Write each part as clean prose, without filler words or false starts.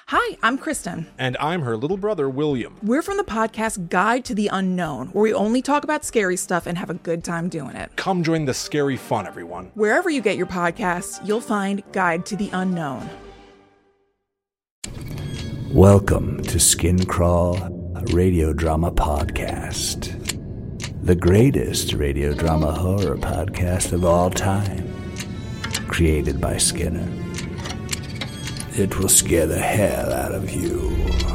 Hi, I'm Kristen. And I'm her little brother, William. We're from the podcast Guide to the Unknown, where we only talk about scary stuff and have a good time doing it. Come join the scary fun, everyone. Wherever you get your podcasts, you'll find Guide to the Unknown. Welcome to Skin Crawl, a radio drama podcast. The greatest radio drama horror podcast of all time. Created by Skinner. It will scare the hell out of you.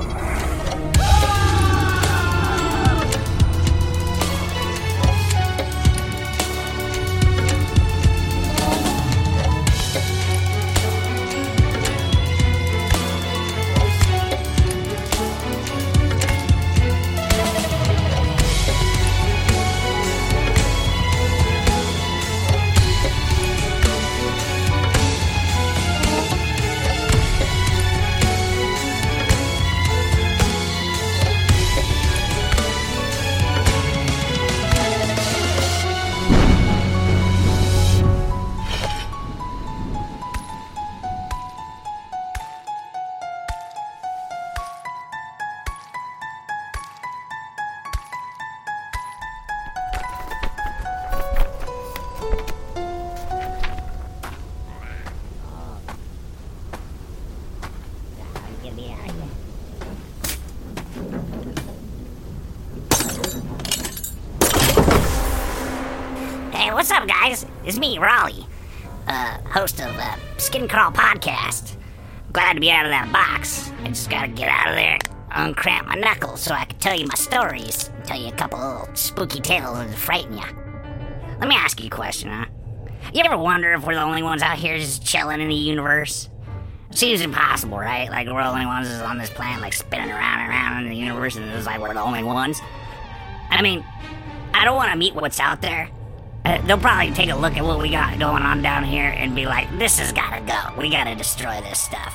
Hey, what's up, guys? It's me, Raleigh, host of Skin Crawl Podcast. Glad to be out of that box. I just gotta get out of there, uncramp my knuckles so I can tell you my stories, tell you a couple little spooky tales to frighten you. Let me ask you a question, huh? You ever wonder if we're the only ones out here just chilling in the universe? It seems impossible, right? Like we're the only ones on this planet, like spinning around and around in the universe, and it's like we're the only ones. I mean, I don't want to meet what's out there. They'll probably take a look at what we got going on down here and be like, this has gotta go. We gotta destroy this stuff.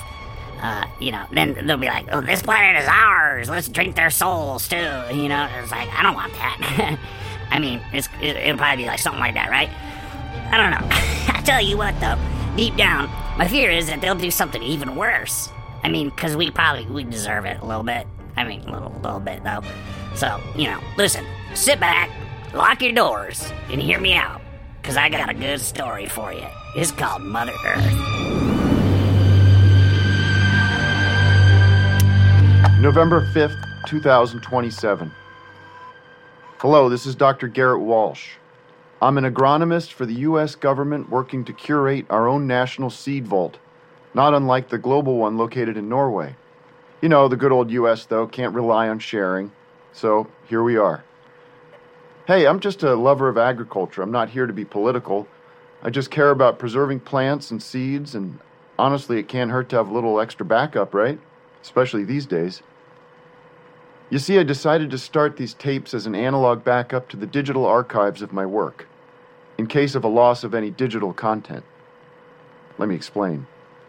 Then they'll be like, oh, this planet is ours. Let's drink their souls, too. You know, it's like, I don't want that. I mean, it'll probably be like something like that, right? I don't know. I tell you what, though, deep down, my fear is that they'll do something even worse. I mean, because we deserve it a little bit. I mean, a little bit, though. So, listen, sit back, lock your doors, and hear me out, because I got a good story for you. It's called Mother Earth. November 5th, 2027. Hello, this is Dr. Garrett Walsh. I'm an agronomist for the U.S. government working to curate our own national seed vault, not unlike the global one located in Norway. You know, the good old U.S., though, can't rely on sharing, so here we are. Hey, I'm just a lover of agriculture. I'm not here to be political. I just care about preserving plants and seeds, and honestly, it can't hurt to have a little extra backup, right? Especially these days. You see, I decided to start these tapes as an analog backup to the digital archives of my work, in case of a loss of any digital content. Let me explain.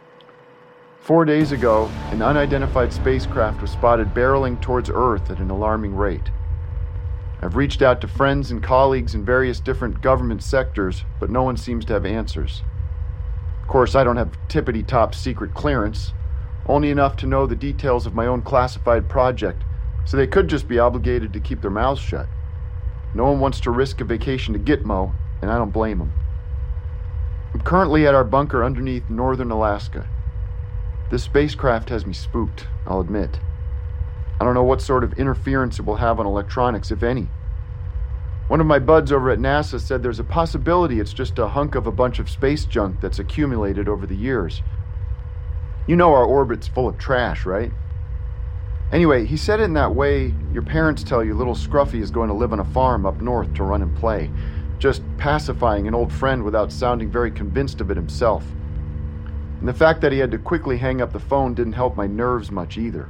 4 days ago, an unidentified spacecraft was spotted barreling towards Earth at an alarming rate. I've reached out to friends and colleagues in various different government sectors, but no one seems to have answers. Of course, I don't have tippity-top secret clearance, only enough to know the details of my own classified project, so they could just be obligated to keep their mouths shut. No one wants to risk a vacation to Gitmo, and I don't blame them. I'm currently at our bunker underneath northern Alaska. This spacecraft has me spooked, I'll admit. I don't know what sort of interference it will have on electronics, if any. One of my buds over at NASA said there's a possibility it's just a hunk of a bunch of space junk that's accumulated over the years. You know our orbit's full of trash, right? Anyway, he said it in that way your parents tell you little Scruffy is going to live on a farm up north to run and play, just pacifying an old friend without sounding very convinced of it himself. And the fact that he had to quickly hang up the phone didn't help my nerves much either.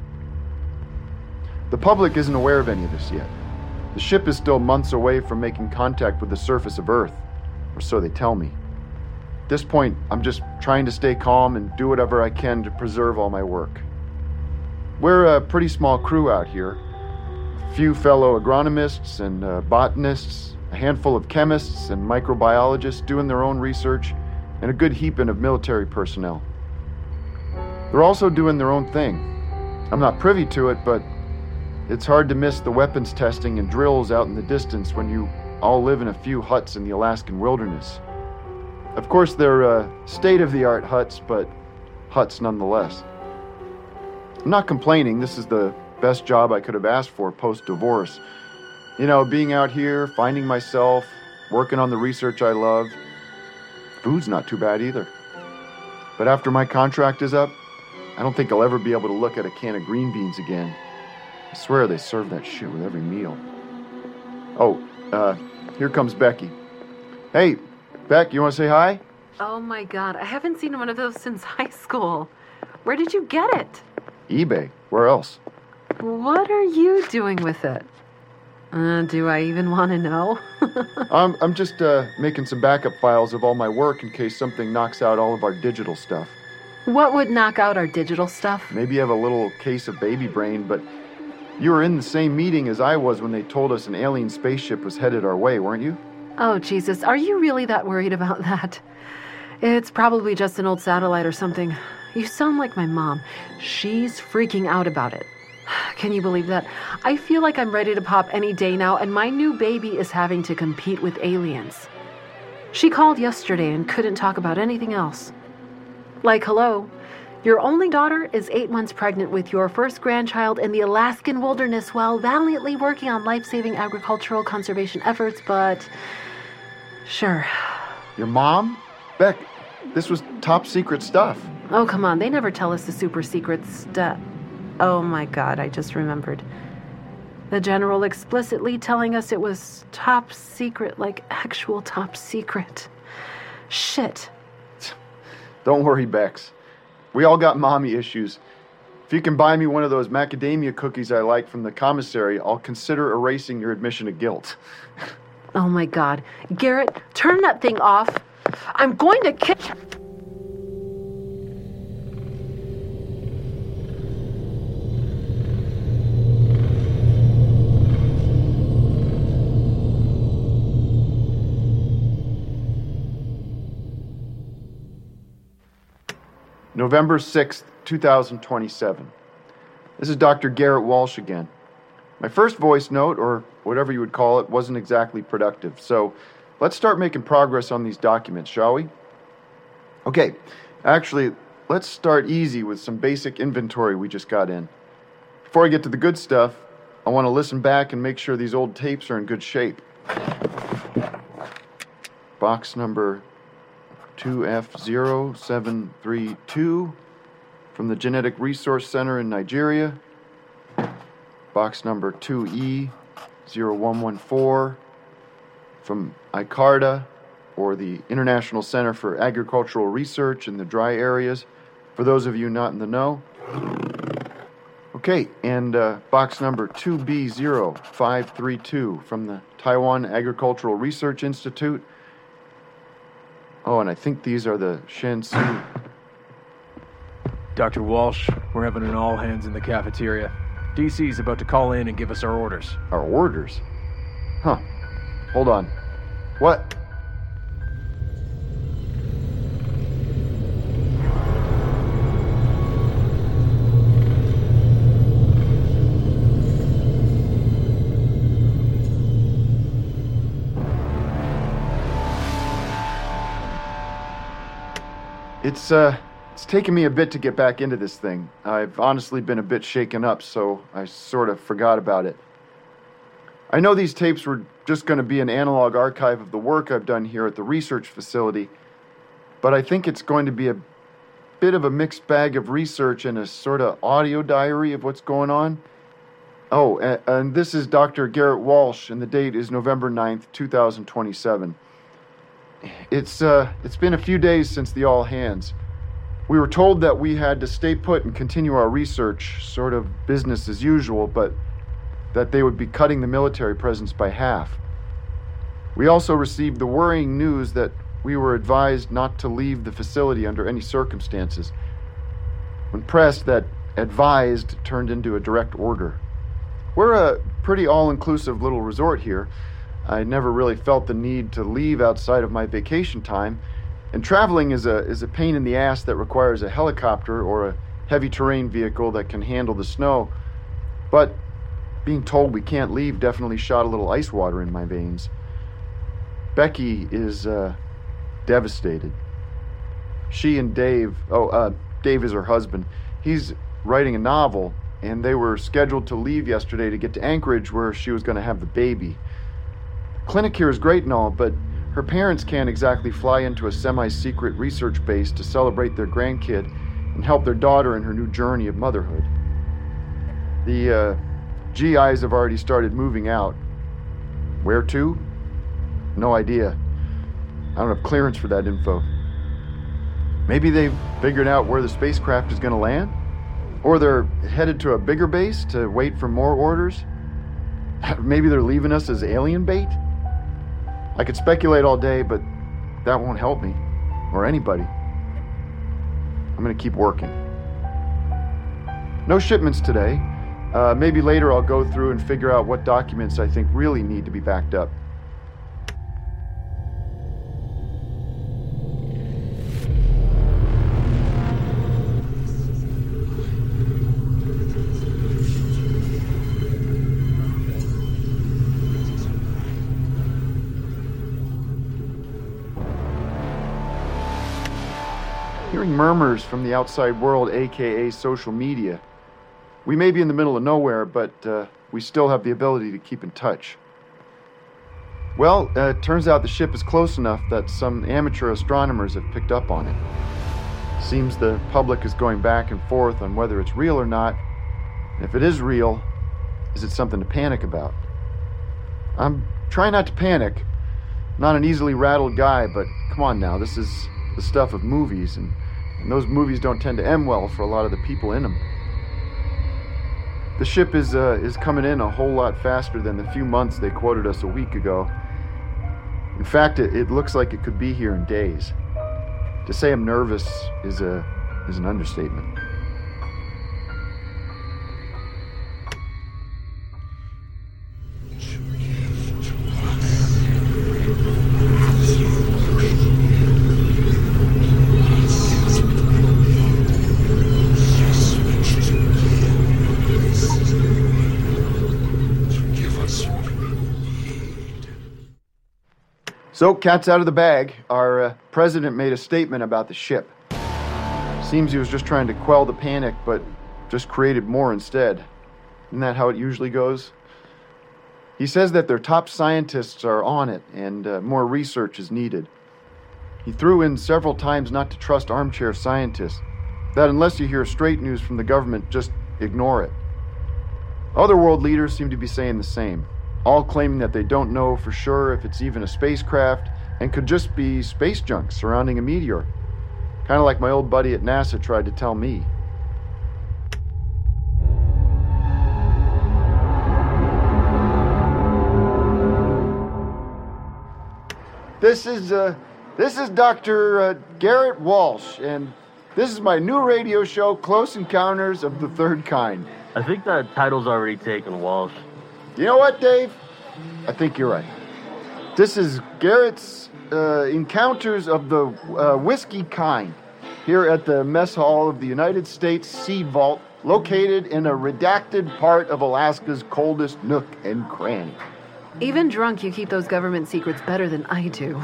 The public isn't aware of any of this yet. The ship is still months away from making contact with the surface of Earth, or so they tell me. At this point, I'm just trying to stay calm and do whatever I can to preserve all my work. We're a pretty small crew out here. A few fellow agronomists and botanists, a handful of chemists and microbiologists doing their own research, and a good heaping of military personnel. They're also doing their own thing. I'm not privy to it, but it's hard to miss the weapons testing and drills out in the distance when you all live in a few huts in the Alaskan wilderness. Of course, they're state-of-the-art huts, but huts nonetheless. I'm not complaining. This is the best job I could have asked for post-divorce. You know, being out here, finding myself, working on the research I love. Food's not too bad either. But after my contract is up, I don't think I'll ever be able to look at a can of green beans again. I swear they serve that shit with every meal. Oh, here comes Becky. Hey, Beck, you want to say hi? Oh my God, I haven't seen one of those since high school. Where did you get it? eBay. Where else? What are you doing with it? Do I even want to know? I'm just making some backup files of all my work in case something knocks out all of our digital stuff. What would knock out our digital stuff? Maybe you have a little case of baby brain, but you were in the same meeting as I was when they told us an alien spaceship was headed our way, weren't you? Oh, Jesus, are you really that worried about that? It's probably just an old satellite or something. You sound like my mom. She's freaking out about it. Can you believe that? I feel like I'm ready to pop any day now, and my new baby is having to compete with aliens. She called yesterday and couldn't talk about anything else. Like, hello, your only daughter is 8 months pregnant with your first grandchild in the Alaskan wilderness while valiantly working on life-saving agricultural conservation efforts, but sure. Your mom? Beck, this was top secret stuff. Oh, come on, they never tell us the super secret stuff. Oh my God, I just remembered. The general explicitly telling us it was top secret, like actual top secret. Shit. Don't worry, Bex. We all got mommy issues. If you can buy me one of those macadamia cookies I like from the commissary, I'll consider erasing your admission of guilt. Oh my God. Garrett, turn that thing off. I'm going to kick... November 6th, 2027. This is Dr. Garrett Walsh again. My first voice note, or whatever you would call it, wasn't exactly productive, so let's start making progress on these documents, shall we? Okay, actually, let's start easy with some basic inventory we just got in. Before I get to the good stuff, I want to listen back and make sure these old tapes are in good shape. Box number 2F0732 from the Genetic Resource Center in Nigeria. Box number 2E0114 from ICARDA, or the International Center for Agricultural Research in the Dry Areas, for those of you not in the know. Okay, and box number 2B0532 from the Taiwan Agricultural Research Institute. Oh, and I think these are the Shansu. Dr. Walsh, we're having an all-hands in the cafeteria. DC's about to call in and give us our orders. Our orders? Huh. Hold on. What? It's taken me a bit to get back into this thing. I've honestly been a bit shaken up, so I sort of forgot about it. I know these tapes were just going to be an analog archive of the work I've done here at the research facility, but I think it's going to be a bit of a mixed bag of research and a sort of audio diary of what's going on. Oh, and this is Dr. Garrett Walsh, and the date is November 9th, 2027. It's been a few days since the all hands. We were told that we had to stay put and continue our research, sort of business as usual, but that they would be cutting the military presence by half. We also received the worrying news that we were advised not to leave the facility under any circumstances. When pressed, that advised turned into a direct order. We're a pretty all-inclusive little resort here. I never really felt the need to leave outside of my vacation time, and traveling is a pain in the ass that requires a helicopter or a heavy terrain vehicle that can handle the snow. But being told we can't leave definitely shot a little ice water in my veins. Becky is devastated. She and Dave, Dave is her husband. He's writing a novel, and they were scheduled to leave yesterday to get to Anchorage where she was going to have the baby. The clinic here is great and all, but her parents can't exactly fly into a semi-secret research base to celebrate their grandkid and help their daughter in her new journey of motherhood. The GIs have already started moving out. Where to? No idea. I don't have clearance for that info. Maybe they've figured out where the spacecraft is going to land? Or they're headed to a bigger base to wait for more orders? Maybe they're leaving us as alien bait? I could speculate all day, but that won't help me. Or anybody. I'm going to keep working. No shipments today. Maybe later I'll go through and figure out what documents I think really need to be backed up. Hearing murmurs from the outside world, aka social media. We may be in the middle of nowhere, but we still have the ability to keep in touch. Well, it turns out the ship is close enough that some amateur astronomers have picked up on it. Seems the public is going back and forth on whether it's real or not. If it is real, is it something to panic about? I'm trying not to panic. Not an easily rattled guy, but come on now, this is the stuff of movies, and those movies don't tend to end well for a lot of the people in them. The ship is coming in a whole lot faster than the few months they quoted us a week ago. In fact, it looks like it could be here in days. To say I'm nervous is an understatement. So, cat's out of the bag. Our president made a statement about the ship. Seems he was just trying to quell the panic, but just created more instead. Isn't that how it usually goes? He says that their top scientists are on it, and more research is needed. He threw in several times not to trust armchair scientists, that unless you hear straight news from the government, just ignore it. Other world leaders seem to be saying the same. All claiming that they don't know for sure if it's even a spacecraft and could just be space junk surrounding a meteor. Kind of like my old buddy at NASA tried to tell me. This is Dr. Garrett Walsh, and this is my new radio show, Close Encounters of the Third Kind. I think that title's already taken, Walsh. You know what, Dave? I think you're right. This is Garrett's Encounters of the Whiskey Kind, here at the Mess Hall of the United States Sea Vault, located in a redacted part of Alaska's coldest nook and cranny. Even drunk, you keep those government secrets better than I do.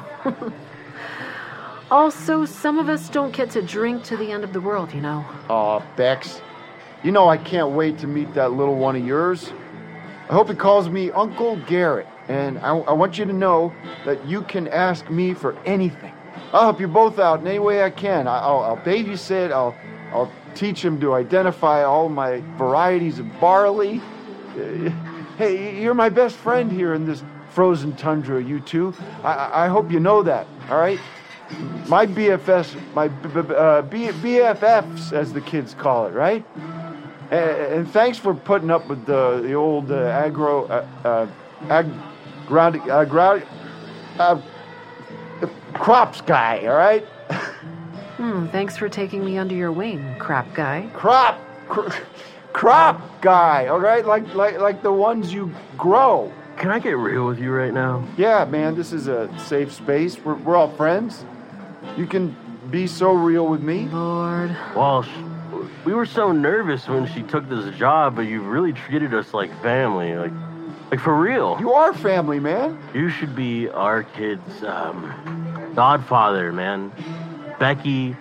Also, some of us don't get to drink to the end of the world, you know. Aw, Bex. You know I can't wait to meet that little one of yours. I hope he calls me Uncle Garrett, and I want you to know that you can ask me for anything. I'll help you both out in any way I can. I'll babysit, I'll teach him to identify all my varieties of barley. Hey, you're my best friend here in this frozen tundra, you two. I hope you know that, all right? My BFFs, BFFs, as the kids call it, right? And thanks for putting up with the old crops guy, all right? Thanks for taking me under your wing, crap guy. Crop guy, all right? Like the ones you grow. Can I get real with you right now? Yeah, man, this is a safe space. We're all friends. You can be so real with me. Lord. Walsh, We were so nervous when she took this job, but you've really treated us like family, like for real. You are family, man. You should be our kid's godfather, man. Becky,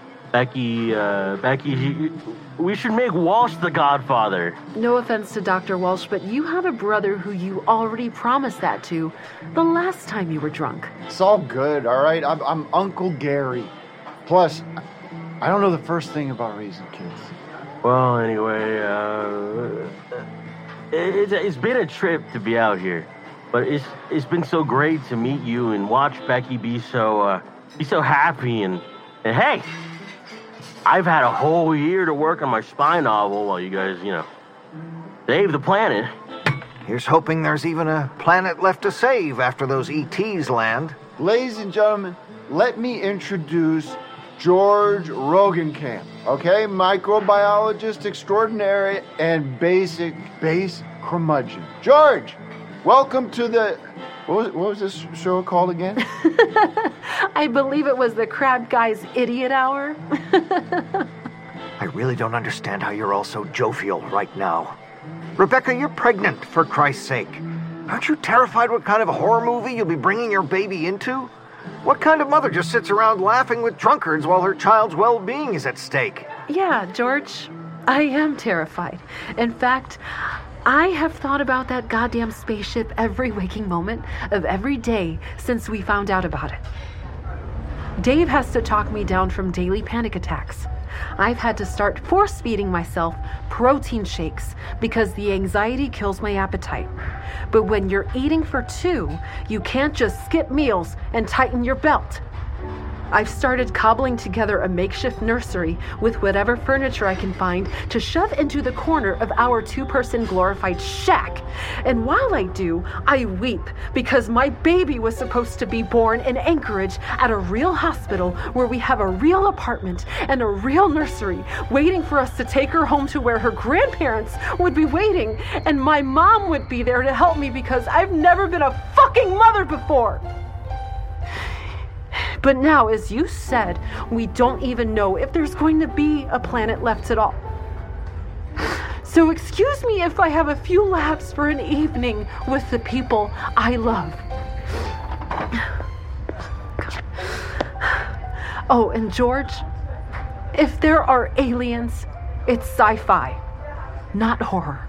we should make Walsh the godfather. No offense to Dr. Walsh, but you have a brother who you already promised that to the last time you were drunk. It's all good, all right? I'm Uncle Gary. Plus, I don't know the first thing about raising kids. Well, anyway, it's been a trip to be out here, but it's been so great to meet you and watch Becky be so happy and hey, I've had a whole year to work on my spy novel while you guys, save the planet. Here's hoping there's even a planet left to save after those ETs land. Ladies and gentlemen, let me introduce George Rogenkamp, okay? Microbiologist extraordinary and base curmudgeon. George, welcome to the... What was this show called again? I believe it was the Crab Guy's Idiot Hour. I really don't understand how you're all so jovial right now. Rebecca, you're pregnant, for Christ's sake. Aren't you terrified what kind of a horror movie you'll be bringing your baby into? What kind of mother just sits around laughing with drunkards while her child's well-being is at stake? Yeah, George, I am terrified. In fact, I have thought about that goddamn spaceship every waking moment of every day since we found out about it. Dave has to talk me down from daily panic attacks. I've had to start force-feeding myself protein shakes because the anxiety kills my appetite. But when you're eating for two, you can't just skip meals and tighten your belt. I've started cobbling together a makeshift nursery with whatever furniture I can find to shove into the corner of our two-person glorified shack. And while I do, I weep because my baby was supposed to be born in Anchorage at a real hospital where we have a real apartment and a real nursery waiting for us to take her home to where her grandparents would be waiting and my mom would be there to help me because I've never been a fucking mother before. But now, as you said, we don't even know if there's going to be a planet left at all. So excuse me if I have a few laughs for an evening with the people I love. Oh, and George, if there are aliens, it's sci-fi, not horror.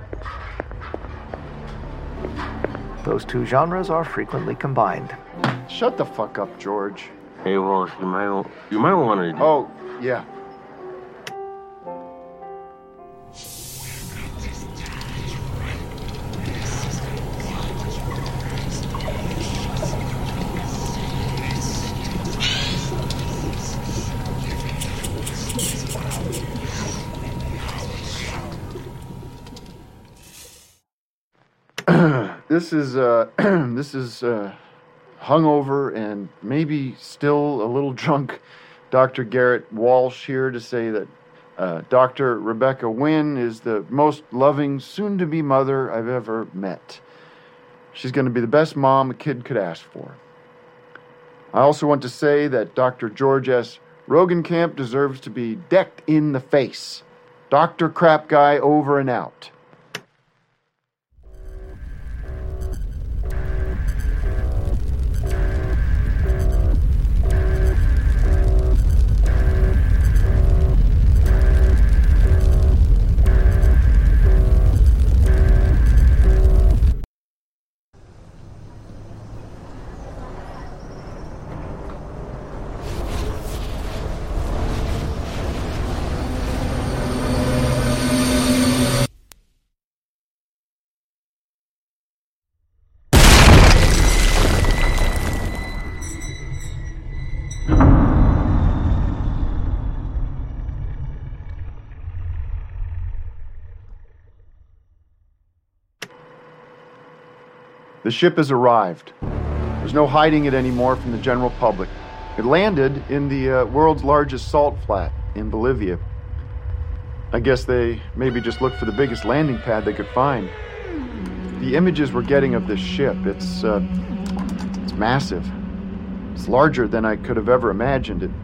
Those two genres are frequently combined. Shut the fuck up, George. Hey, Walsh, you might want to... Oh, yeah. This is hungover and maybe still a little drunk Dr. Garrett Walsh here to say that Dr. Rebecca Wynn is the most loving, soon-to-be mother I've ever met. She's going to be the best mom a kid could ask for. I also want to say that Dr. George S. Rogenkamp deserves to be decked in the face. Dr. Crap Guy over and out. The ship has arrived. There's no hiding it anymore from the general public. It landed in the world's largest salt flat in Bolivia. I guess they maybe just looked for the biggest landing pad they could find. The images we're getting of this ship, it's massive. It's larger than I could have ever imagined it.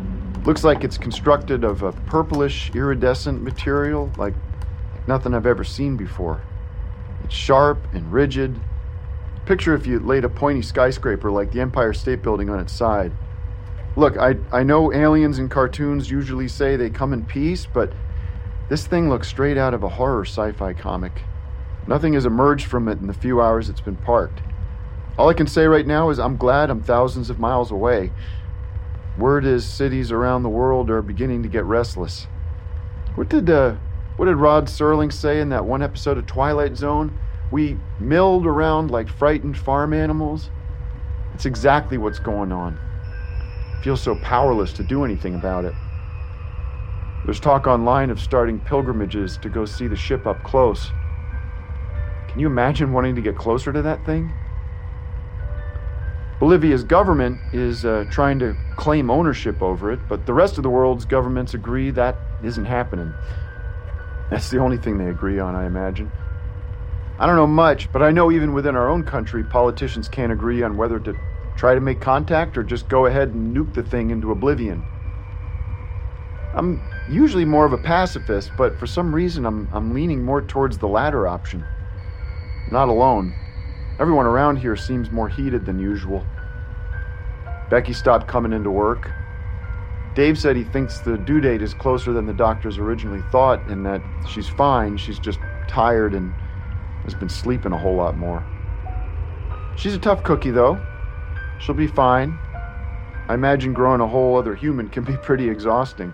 Looks like it's constructed of a purplish, iridescent material like nothing I've ever seen before. It's sharp and rigid. Picture if you laid a pointy skyscraper like the Empire State Building on its side. Look, I know aliens in cartoons usually say they come in peace, but this thing looks straight out of a horror sci-fi comic. Nothing has emerged from it in the few hours it's been parked. All I can say right now is I'm glad I'm thousands of miles away. Word is cities around the world are beginning to get restless. What did Rod Serling say in that one episode of Twilight Zone? We milled around like frightened farm animals. It's exactly what's going on. I feel so powerless to do anything about it. There's talk online of starting pilgrimages to go see the ship up close. Can you imagine wanting to get closer to that thing? Bolivia's government is trying to claim ownership over it, but the rest of the world's governments agree that isn't happening. That's the only thing they agree on, I imagine. I don't know much, but I know even within our own country, politicians can't agree on whether to try to make contact or just go ahead and nuke the thing into oblivion. I'm usually more of a pacifist, but for some reason I'm leaning more towards the latter option. Not alone. Everyone around here seems more heated than usual. Becky stopped coming into work. Dave said he thinks the due date is closer than the doctors originally thought and that she's fine, she's just tired and has been sleeping a whole lot more. She's a tough cookie, though. She'll be fine. I imagine growing a whole other human can be pretty exhausting.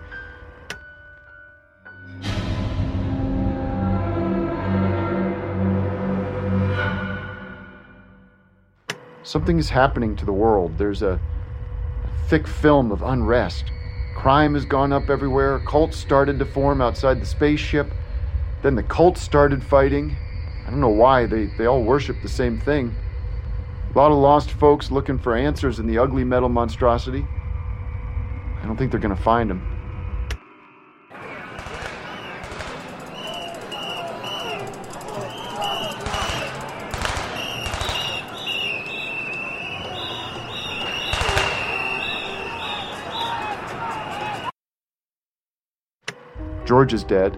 Something is happening to the world. There's a thick film of unrest. Crime has gone up everywhere. Cults started to form outside the spaceship. Then the cults started fighting. I don't know why. They all worship the same thing. A lot of lost folks looking for answers in the ugly metal monstrosity. I don't think they're going to find them. George is dead.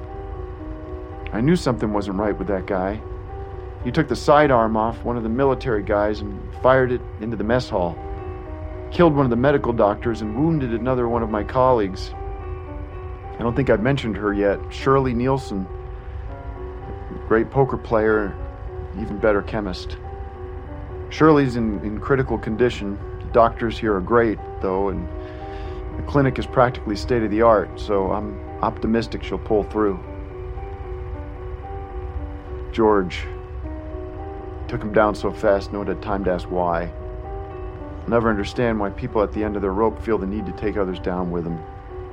I knew something wasn't right with that guy. He took the sidearm off one of the military guys and fired it into the mess hall. Killed one of the medical doctors and wounded another one of my colleagues. I don't think I've mentioned her yet. Shirley Nielsen. Great poker player, even better chemist. Shirley's in critical condition. The doctors here are great, though, and the clinic is practically state-of-the-art, so I'm optimistic she'll pull through. George. Took him down so fast, no one had time to ask why. I'll never understand why people at the end of their rope feel the need to take others down with them.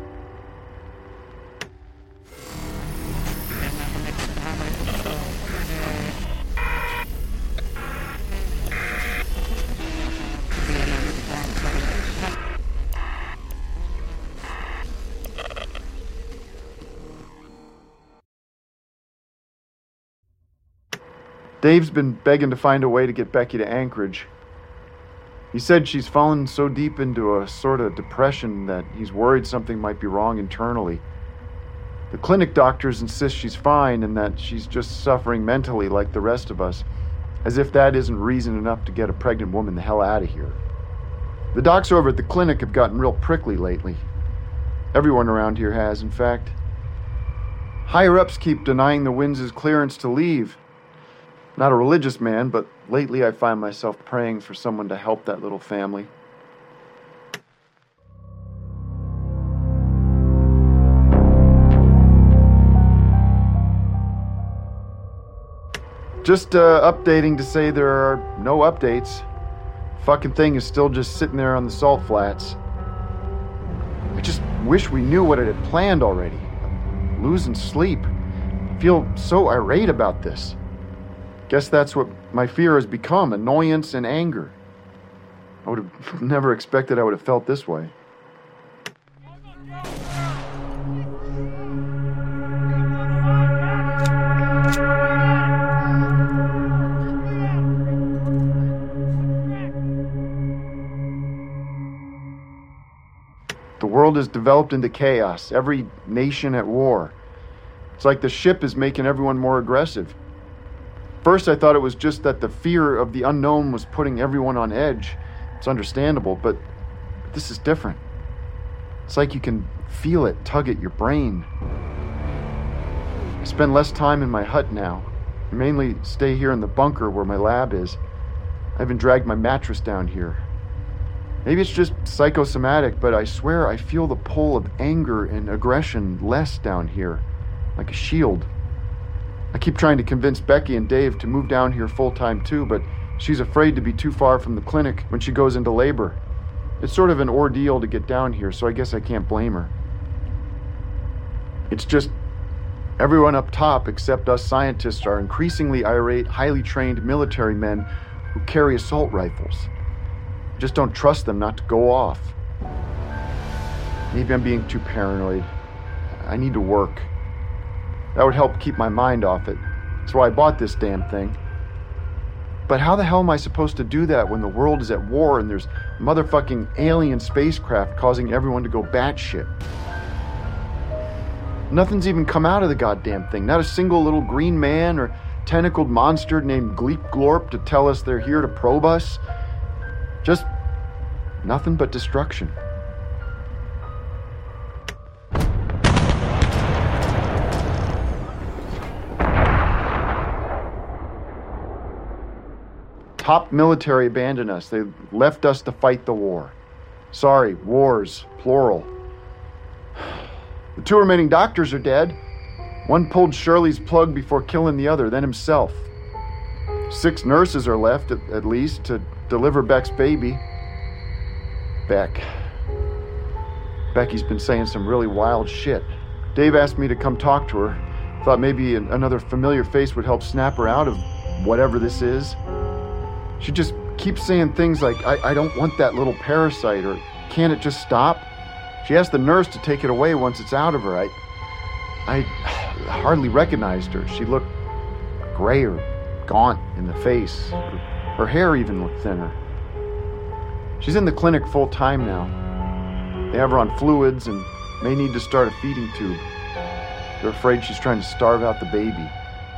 Dave's been begging to find a way to get Becky to Anchorage. He said she's fallen so deep into a sort of depression that he's worried something might be wrong internally. The clinic doctors insist she's fine and that she's just suffering mentally like the rest of us, as if that isn't reason enough to get a pregnant woman the hell out of here. The docs over at the clinic have gotten real prickly lately. Everyone around here has, in fact. Higher-ups keep denying the Winds' clearance to leave. Not a religious man, but lately I find myself praying for someone to help that little family. Just updating to say there are no updates. Fucking thing is still just sitting there on the salt flats. I just wish we knew what it had planned already. I'm losing sleep. I feel so irate about this. Guess that's what my fear has become, annoyance and anger. I would have never expected I would have felt this way. The world world has developed into chaos, every nation at war. It's like the ship is making everyone more aggressive. First, I thought it was just that the fear of the unknown was putting everyone on edge. It's understandable, but this is different. It's like you can feel it tug at your brain. I spend less time in my hut now. I mainly stay here in the bunker where my lab is. I haven't dragged my mattress down here. Maybe it's just psychosomatic, but I swear I feel the pull of anger and aggression less down here, like a shield. I keep trying to convince Becky and Dave to move down here full-time too, but she's afraid to be too far from the clinic when she goes into labor. It's sort of an ordeal to get down here, so I guess I can't blame her. It's just everyone up top except us scientists are increasingly irate, highly trained military men who carry assault rifles. I just don't trust them not to go off. Maybe I'm being too paranoid. I need to work. That would help keep my mind off it. That's why I bought this damn thing. But how the hell am I supposed to do that when the world is at war and there's motherfucking alien spacecraft causing everyone to go batshit? Nothing's even come out of the goddamn thing. Not a single little green man or tentacled monster named Gleep Glorp to tell us they're here to probe us. Just nothing but destruction. Top military abandoned us. They left us to fight the war. Sorry, wars, plural. The 2 remaining doctors are dead. One pulled Shirley's plug before killing the other, then himself. 6 nurses are left, at least, to deliver Beck's baby. Becky's been saying some really wild shit. Dave asked me to come talk to her. Thought maybe another familiar face would help snap her out of whatever this is. She just keeps saying things like, I don't want that little parasite, or can't it just stop? She asked the nurse to take it away once it's out of her. I hardly recognized her. She looked gray or gaunt in the face. Her hair even looked thinner. She's in the clinic full time now. They have her on fluids and may need to start a feeding tube. They're afraid she's trying to starve out the baby.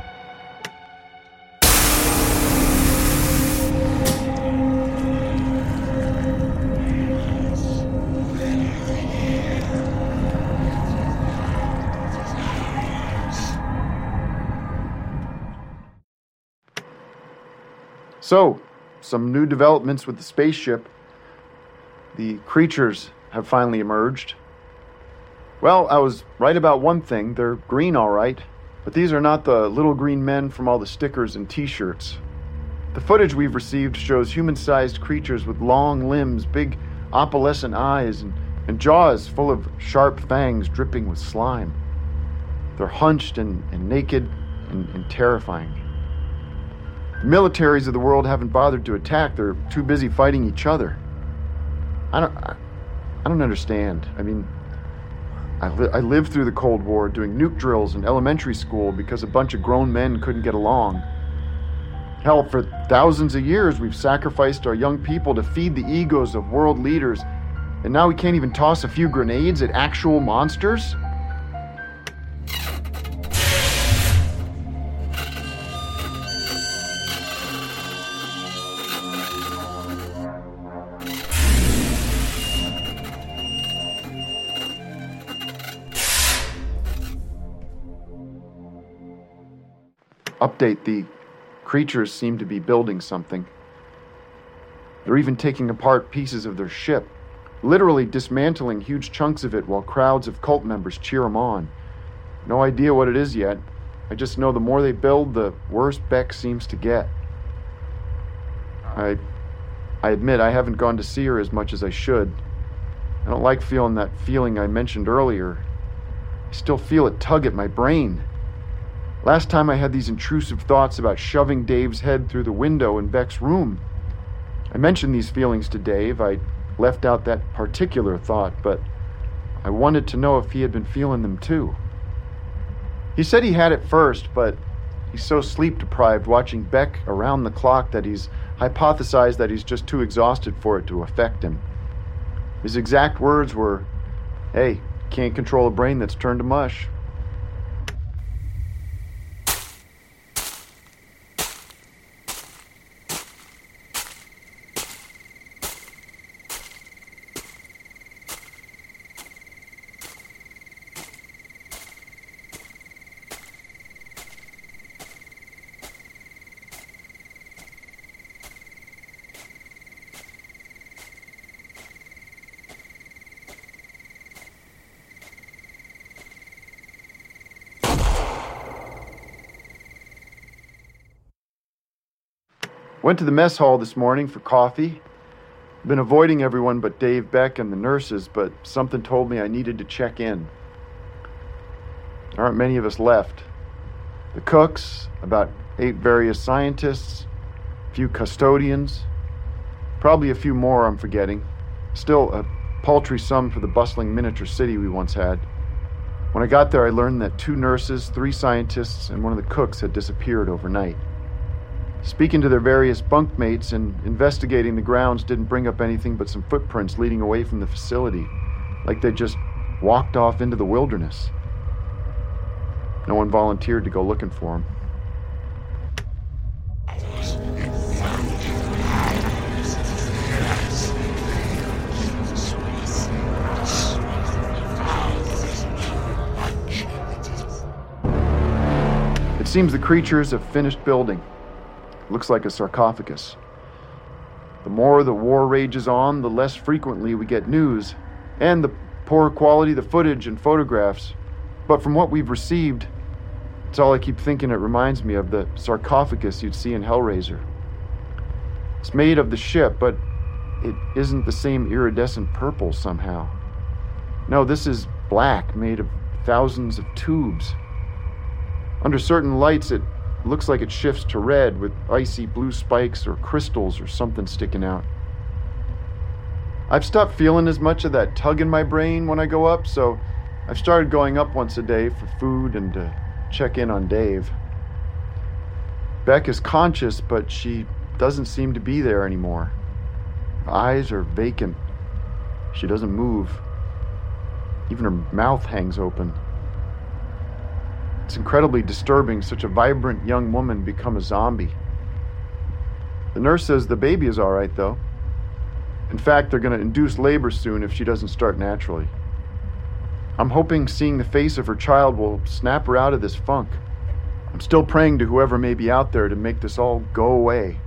So, some new developments with the spaceship. The creatures have finally emerged. Well, I was right about one thing. They're green, all right. But these are not the little green men from all the stickers and t-shirts. The footage we've received shows human-sized creatures with long limbs, big opalescent eyes, and jaws full of sharp fangs dripping with slime. They're hunched and naked and terrifying. The militaries of the world haven't bothered to attack. They're too busy fighting each other. I don't understand. I mean, I lived through the Cold War doing nuke drills in elementary school because a bunch of grown men couldn't get along. Hell, for thousands of years we've sacrificed our young people to feed the egos of world leaders, and now we can't even toss a few grenades at actual monsters? Update, the creatures seem to be building something. They're even taking apart pieces of their ship, literally dismantling huge chunks of it while crowds of cult members cheer them on. No idea what it is yet. I just know the more they build, the worse Beck seems to get. I admit I haven't gone to see her as much as I should. I don't like feeling that feeling I mentioned earlier. I still feel it tug at my brain. Last time I had these intrusive thoughts about shoving Dave's head through the window in Beck's room. I mentioned these feelings to Dave. I left out that particular thought, but I wanted to know if he had been feeling them too. He said he had it first, but he's so sleep-deprived watching Beck around the clock that he's hypothesized that he's just too exhausted for it to affect him. His exact words were, Hey, can't control a brain that's turned to mush. Went to the mess hall this morning for coffee. Been avoiding everyone but Dave Beck and the nurses, but something told me I needed to check in. There aren't many of us left. The cooks, about 8 various scientists, a few custodians, probably a few more I'm forgetting. Still a paltry sum for the bustling miniature city we once had. When I got there, I learned that 2 nurses, 3 scientists, and one of the cooks had disappeared overnight. Speaking to their various bunkmates and investigating the grounds didn't bring up anything but some footprints leading away from the facility, like they just walked off into the wilderness. No one volunteered to go looking for them. It seems the creatures have finished building. Looks like a sarcophagus. The more the war rages on, the less frequently we get news, and the poorer quality the footage and photographs. But from what we've received, it's all I keep thinking it reminds me of the sarcophagus you'd see in Hellraiser. It's made of the ship, but it isn't the same iridescent purple somehow. No, this is black, made of thousands of tubes. Under certain lights, it looks like it shifts to red with icy blue spikes or crystals or something sticking out. I've stopped feeling as much of that tug in my brain when I go up, so I've started going up once a day for food and to check in on Dave. Beck is conscious, but she doesn't seem to be there anymore. Her eyes are vacant. She doesn't move. Even her mouth hangs open. It's incredibly disturbing, such a vibrant young woman become a zombie. The nurse says the baby is all right, though. In fact, they're going to induce labor soon if she doesn't start naturally. I'm hoping seeing the face of her child will snap her out of this funk. I'm still praying to whoever may be out there to make this all go away.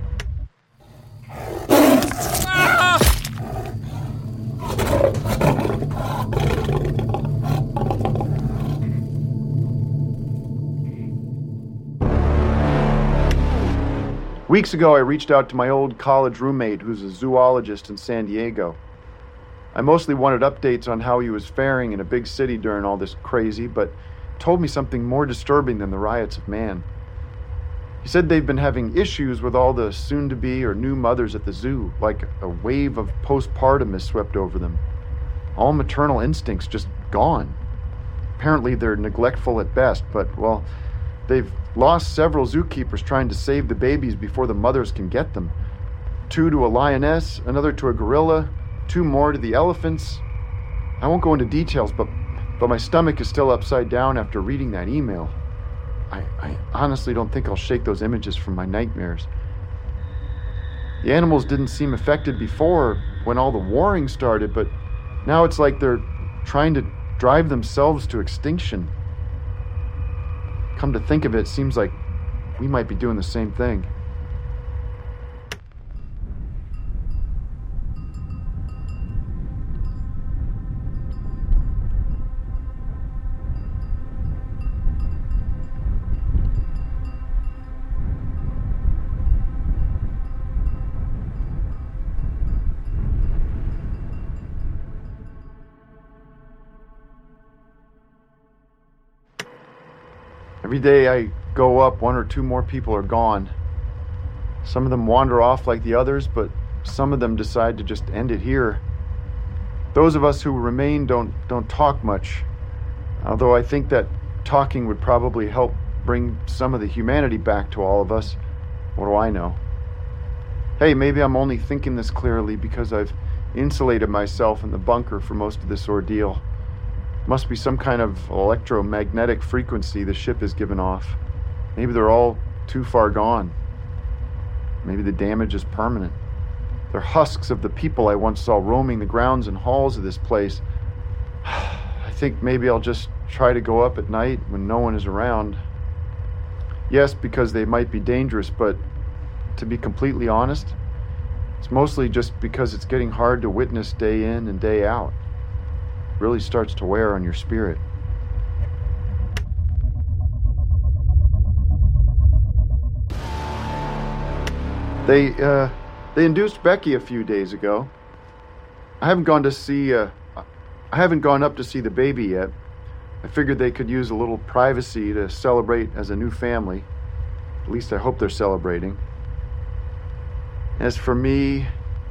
Weeks ago, I reached out to my old college roommate who's a zoologist in San Diego. I mostly wanted updates on how he was faring in a big city during all this crazy, but told me something more disturbing than the riots of man. He said they've been having issues with all the soon-to-be or new mothers at the zoo, like a wave of postpartum has swept over them. All maternal instincts just gone. Apparently they're neglectful at best, but, well, they've lost several zookeepers trying to save the babies before the mothers can get them. 2 to a lioness, another to a gorilla, 2 more to the elephants. I won't go into details, but my stomach is still upside down after reading that email. I honestly don't think I'll shake those images from my nightmares. The animals didn't seem affected before when all the warring started, but now it's like they're trying to drive themselves to extinction. Come to think of it, it seems like we might be doing the same thing. Every day I go up, 1 or 2 more people are gone. Some of them wander off like the others, but some of them decide to just end it here. Those of us who remain don't talk much, although I think that talking would probably help bring some of the humanity back to all of us. What do I know? Hey, maybe I'm only thinking this clearly because I've insulated myself in the bunker for most of this ordeal. Must be some kind of electromagnetic frequency the ship has given off. Maybe they're all too far gone. Maybe the damage is permanent. They're husks of the people I once saw roaming the grounds and halls of this place. I think maybe I'll just try to go up at night when no one is around. Yes, because they might be dangerous, but to be completely honest, it's mostly just because it's getting hard to witness day in and day out. It really starts to wear on your spirit. They induced Becky a few days ago. I haven't gone up to see the baby yet. I figured they could use a little privacy to celebrate as a new family. At least I hope they're celebrating. As for me,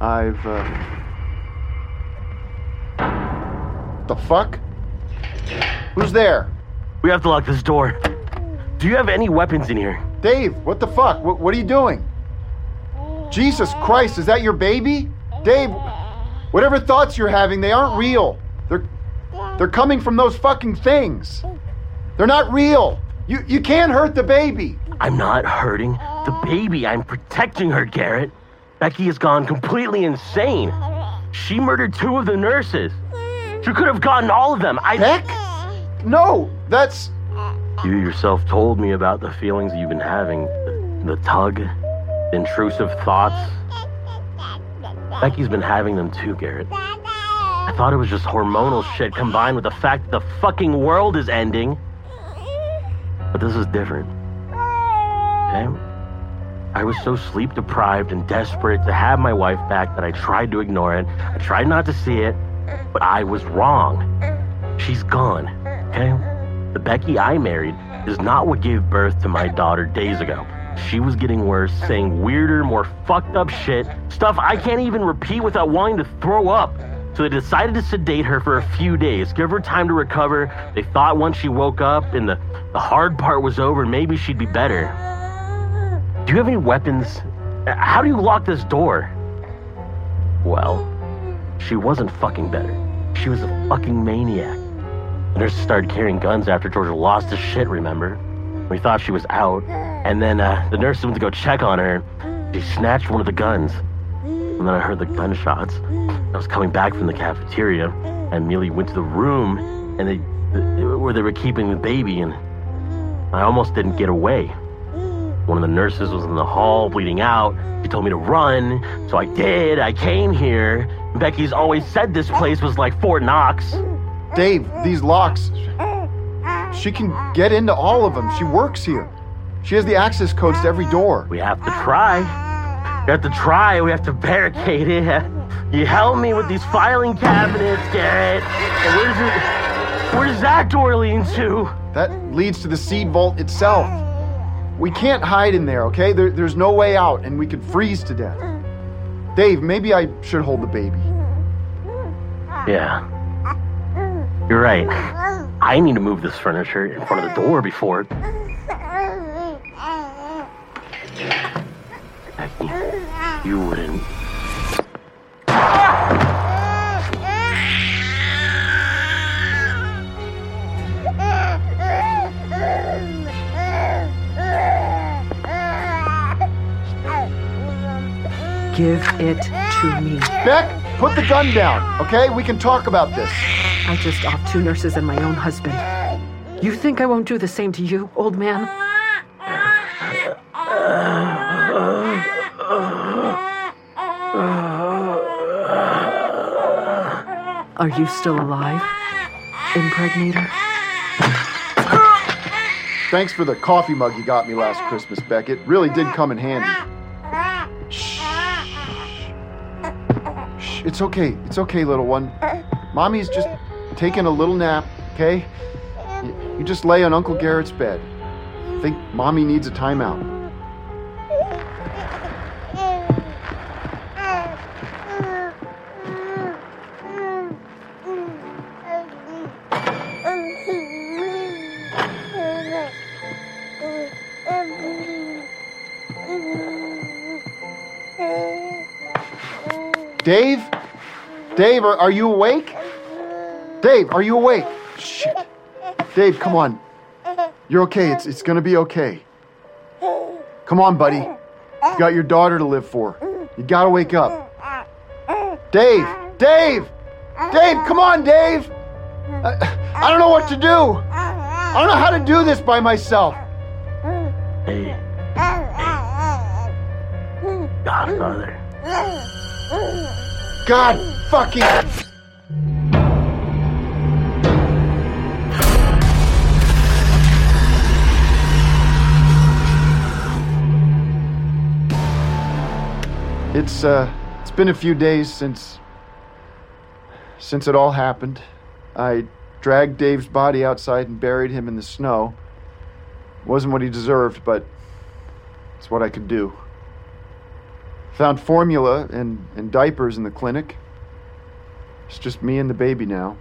The fuck? Who's there? We have to lock this door. Do you have any weapons in here? Dave, what the fuck? What are you doing? Jesus Christ, is that your baby? Dave, whatever thoughts you're having, they aren't real. They're coming from those fucking things. They're not real. You can't hurt the baby. I'm not hurting the baby. I'm protecting her, Garrett. Becky has gone completely insane. She murdered 2 of the nurses. She could have gotten all of them. Heck? No, that's... You yourself told me about the feelings you've been having. The tug, the intrusive thoughts. Becky's been having them too, Garrett. I thought it was just hormonal shit combined with the fact that the fucking world is ending. But this is different. Okay? I was so sleep deprived and desperate to have my wife back that I tried to ignore it. I tried not to see it, but I was wrong. She's gone, okay? The Becky I married is not what gave birth to my daughter days ago. She was getting worse, saying weirder, more fucked up shit, stuff I can't even repeat without wanting to throw up. So they decided to sedate her for a few days, give her time to recover. They thought once she woke up and the hard part was over, maybe she'd be better. Do you have any weapons? How do you lock this door? Well, she wasn't fucking better. She was a fucking maniac. The nurses started carrying guns after Georgia lost his shit, remember? We thought she was out, and then the nurses went to go check on her. She snatched one of the guns, and then I heard the gunshots. I was coming back from the cafeteria, and Millie went to the room and where they were keeping the baby, and I almost didn't get away. One of the nurses was in the hall bleeding out. She told me to run, so I did. I came here. Becky's always said this place was like Fort Knox. Dave, these locks, she can get into all of them. She works here. She has the access codes to every door. We have to try. We have to try. We have to barricade it. You help me with these filing cabinets, Garrett. And where does that door lead to? That leads to the seed vault itself. We can't hide in there, okay? There's no way out, and we could freeze to death. Dave, maybe I should hold the baby. Yeah. You're right. I need to move this furniture in front of the door before... Becky, you wouldn't... Give it to me. Beck, put the gun down, okay? We can talk about this. I just offed 2 nurses and my own husband. You think I won't do the same to you, old man? Are you still alive, impregnator? Thanks for the coffee mug you got me last Christmas, Beck. It really did come in handy. Shh. Shh. It's okay, little one. Mommy's just taking a little nap, okay? You just lay on Uncle Garrett's bed. I think Mommy needs a timeout. Dave? Dave, are you awake? Dave, are you awake? Shit. Dave, come on. You're okay. It's gonna be okay. Come on, buddy. You got your daughter to live for. You gotta wake up. Dave! Dave! Dave, come on, Dave! I don't know what to do. I don't know how to do this by myself. Hey. Godfather. God fucking... It's been a few days since it all happened. I dragged Dave's body outside and buried him in the snow. It wasn't what he deserved, but it's what I could do. Found formula and diapers in the clinic. It's just me and the baby now.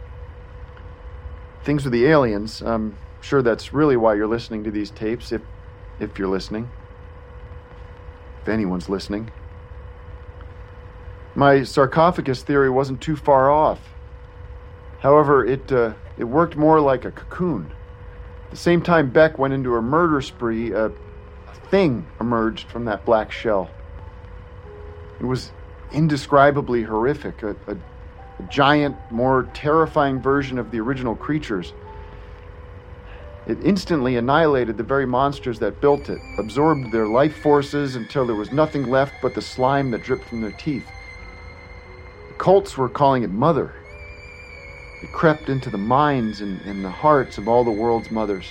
Things with the aliens, I'm sure that's really why you're listening to these tapes, if you're listening. If anyone's listening. My sarcophagus theory wasn't too far off. However, it worked more like a cocoon. At the same time Beck went into a murder spree, a thing emerged from that black shell. It was indescribably horrific, a giant, more terrifying version of the original creatures. It instantly annihilated the very monsters that built it, absorbed their life forces until there was nothing left but the slime that dripped from their teeth. The cults were calling it Mother. It crept into the minds and the hearts of all the world's mothers.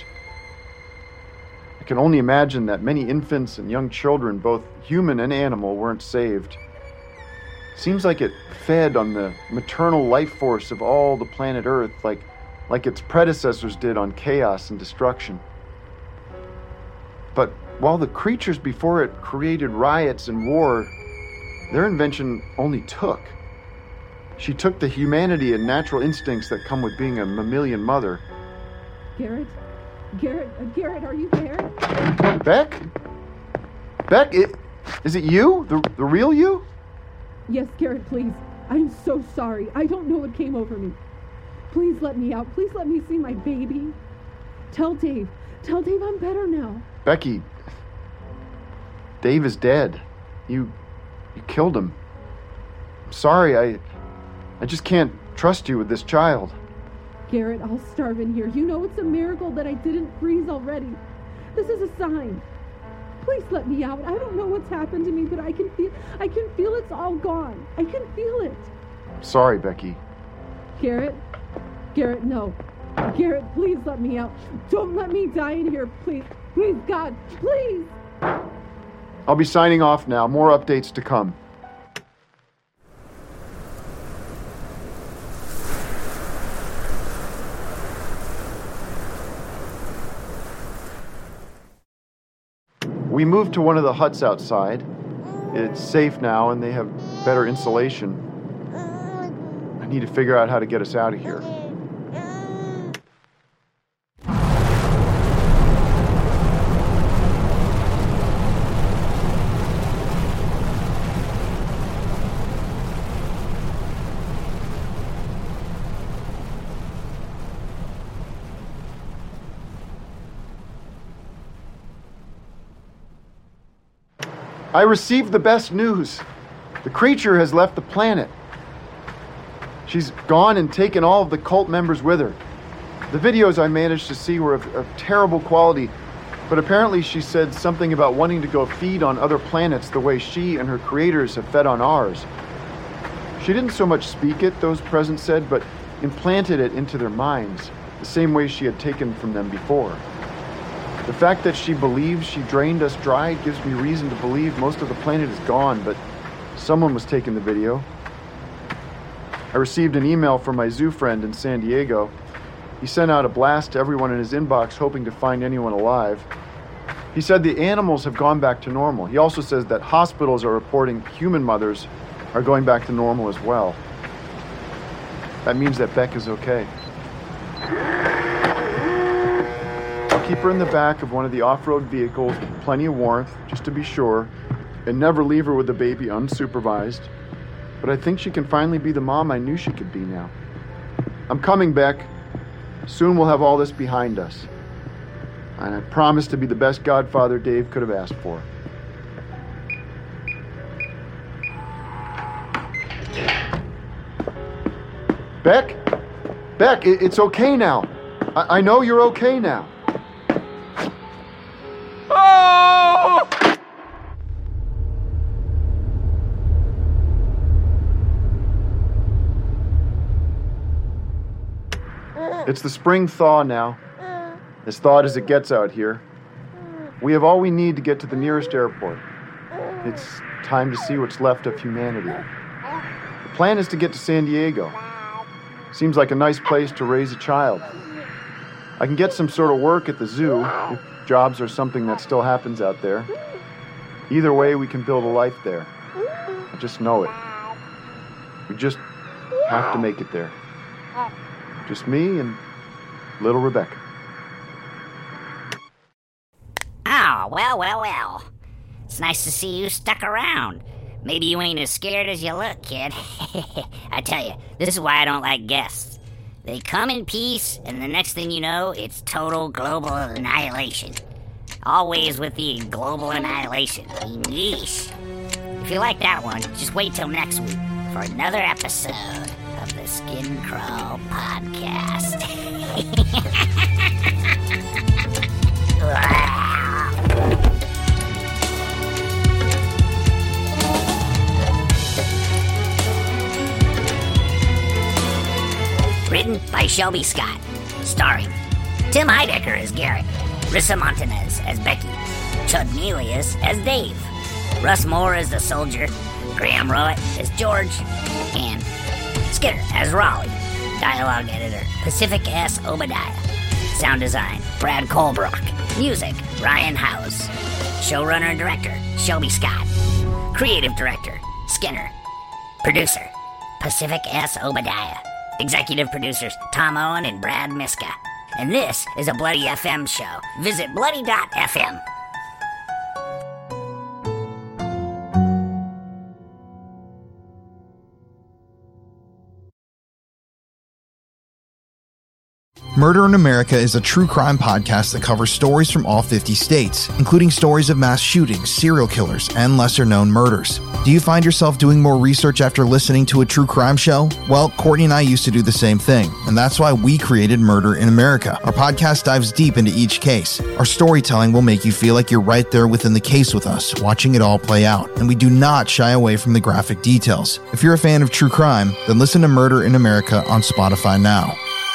I can only imagine that many infants and young children, both human and animal, weren't saved. Seems like it fed on the maternal life force of all the planet Earth, like its predecessors did on chaos and destruction. But while the creatures before it created riots and war, their invention only took. She took the humanity and natural instincts that come with being a mammalian mother. Garrett, are you there? Beck? Beck, is it you? The real you? Yes, Garrett, please. I'm so sorry. I don't know what came over me. Please let me out. Please let me see my baby. Tell Dave I'm better now. Becky, Dave is dead. You killed him. I'm sorry, I just can't trust you with this child. Garrett, I'll starve in here. You know it's a miracle that I didn't freeze already. This is a sign. Please let me out. I don't know what's happened to me, but I can feel it's all gone. I can feel it. Sorry, Becky. Garrett, no. Garrett, please let me out. Don't let me die in here, please. Please, God, please. I'll be signing off now. More updates to come. We moved to one of the huts outside. It's safe now and they have better insulation. I need to figure out how to get us out of here. I received the best news. The creature has left the planet. She's gone and taken all of the cult members with her. The videos I managed to see were of terrible quality, but apparently she said something about wanting to go feed on other planets the way she and her creators have fed on ours. She didn't so much speak it, those present said, but implanted it into their minds, the same way she had taken from them before. The fact that she believes she drained us dry gives me reason to believe most of the planet is gone, but someone was taking the video. I received an email from my zoo friend in San Diego. He sent out a blast to everyone in his inbox hoping to find anyone alive. He said the animals have gone back to normal. He also says that hospitals are reporting human mothers are going back to normal as well. That means that Beck is okay. Keep her in the back of one of the off-road vehicles with plenty of warmth, just to be sure, and never leave her with the baby unsupervised. but I think she can finally be the mom I knew she could be now. I'm coming, Beck. Soon we'll have all this behind us. And I promise to be the best godfather Dave could have asked for. Beck? Beck, it's okay now. I know you're okay now. Oh! It's the spring thaw now. As thawed as it gets out here. We have all we need to get to the nearest airport. It's time to see what's left of humanity. The plan is to get to San Diego. Seems like a nice place to raise a child. I can get some sort of work at the zoo, if jobs are something that still happens out there. Either way, we can build a life there. I just know it. We just have to make it there. Just me and little Rebecca. Oh, well. It's nice to see you stuck around. Maybe you ain't as scared as you look, kid. I tell you, this is why I don't like guests. They come in peace, and the next thing you know, it's total global annihilation. Always with the global annihilation. Yeesh. If you like that one, just wait till next week for another episode of the Skin Crawl Podcast. Written by Shelby Scott. Starring Tim Heidecker as Garrett, Rissa Montanez as Becky, Chud Melius as Dave, Russ Moore as the soldier, Graham Rowett as George, and Skinner as Raleigh. Dialogue editor, Pacific S. Obadiah. Sound design, Brad Colbrock. Music, Ryan Howes. Showrunner and director, Shelby Scott. Creative director, Skinner. Producer, Pacific S. Obadiah. Executive producers, Tom Owen and Brad Miska. And this is a Bloody FM show. Visit bloody.fm. Murder in America is a true crime podcast that covers stories from all 50 states, including stories of mass shootings, serial killers, and lesser-known murders. Do you find yourself doing more research after listening to a true crime show? Well, Courtney and I used to do the same thing, and that's why we created Murder in America. Our podcast dives deep into each case. Our storytelling will make you feel like you're right there within the case with us, watching it all play out, and we do not shy away from the graphic details. If you're a fan of true crime, then listen to Murder in America on Spotify now.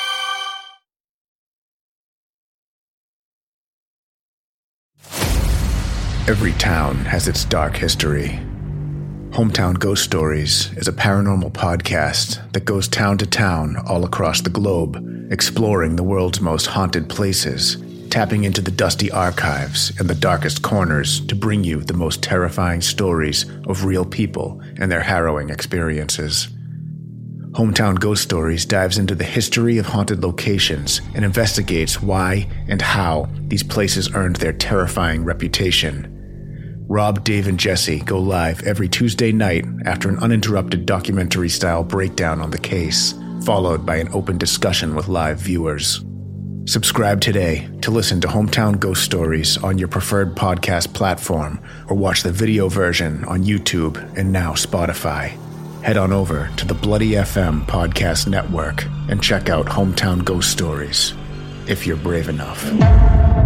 Every town has its dark history. Hometown Ghost Stories is a paranormal podcast that goes town to town all across the globe, exploring the world's most haunted places, tapping into the dusty archives and the darkest corners to bring you the most terrifying stories of real people and their harrowing experiences. Hometown Ghost Stories dives into the history of haunted locations and investigates why and how these places earned their terrifying reputation. Rob, Dave, and Jesse go live every Tuesday night after an uninterrupted documentary-style breakdown on the case, followed by an open discussion with live viewers. Subscribe today to listen to Hometown Ghost Stories on your preferred podcast platform, or watch the video version on YouTube and now Spotify. Head on over to the Bloody FM Podcast Network and check out Hometown Ghost Stories, if you're brave enough.